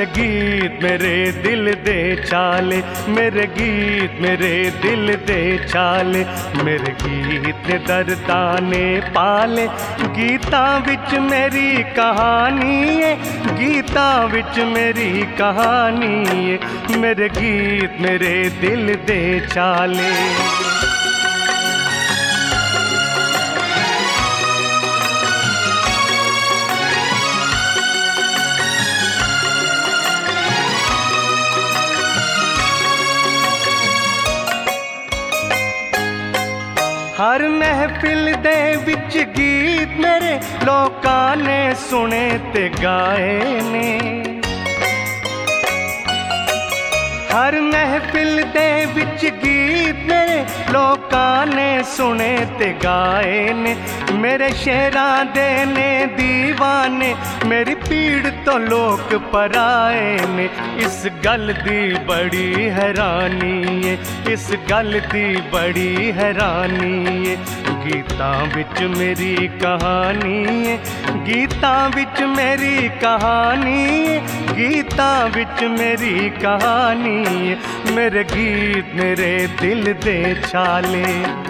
मेरे गीत मेरे दिल दे चाले, मेरे गीत मेरे दिल दे चाले, मेरे गीत ने दर्दां ने पाले। गीतां विच मेरी कहानी है, गीतां विच मेरी कहानी है, मेरे गीत मेरे दिल दे चाले। हर महफिल दे विच गीत मेरे लोकां ने सुने ते गाए ने, हर महफिल दे विच गीत मेरे लोकां ने सुने ते गाए ने। मेरे शेरां दे ने दीवाने, मेरी पीड़ तो लोक पराए ने। इस गल दी बड़ी हैरानी है, इस गल दी बड़ी हैरानी है। गीतां विच मेरी कहानी है, गीतां विच मेरी कहानी है, गीतां विच मेरी कहानी है, मेरे गीत मेरे दिल दे चाले।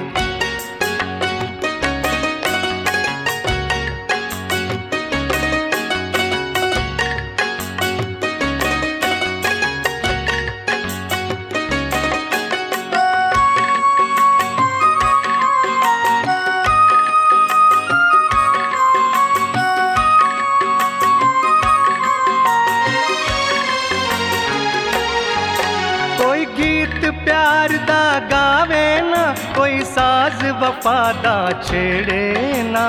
कोई गीत प्यार दा गावे ना, कोई साज वफा दा छेड़े ना।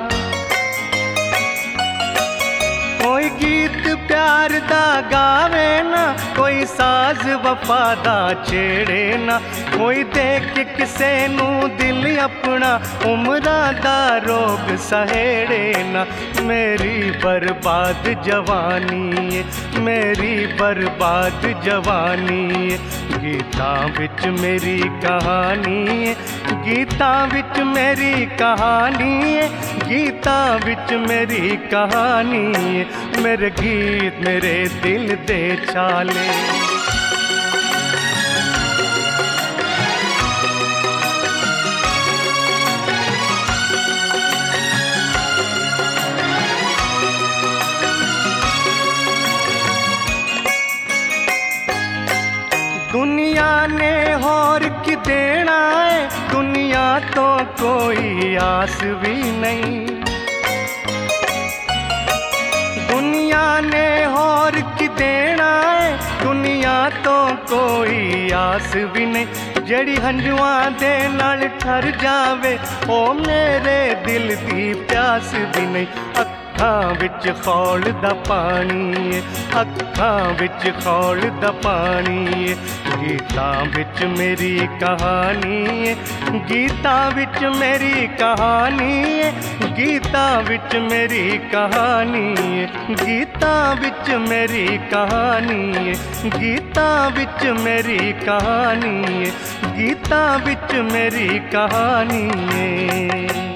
कोई गीत प्यार दा गावे ना, कोई साज वफा दा छेड़े ना। कोई देख किसे नू दिल अपना उम्रां दा रोग सहेड़े ना। मेरी बर्बाद जवानी है, मेरी बर्बाद जवानी है। गीतां विच मेरी कहानी है, गीतां विच मेरी कहानी है, गीतां विच मेरी कहानी है, मेरे गीत मेरे दिल दे चाले। दुनिया ने होर की देना है, दुनिया तो कोई आस भी नहीं। दुनिया ने होर की देना है, दुनिया तो कोई आस भी नहीं। जड़ी हंजुआं दे नाल ठर जावे, ओ मेरे दिल दी प्यास भी नहीं। अखां विच खौल दा पानी है, अखां विच खौल दा पानी है। गीतां विच मेरी कहानी है, गीतां विच मेरी कहानी है, गीतां विच मेरी कहानी है, गीतां विच मेरी कहानी है, गीतां विच मेरी कहानी है, गीतां विच मेरी कहानी है।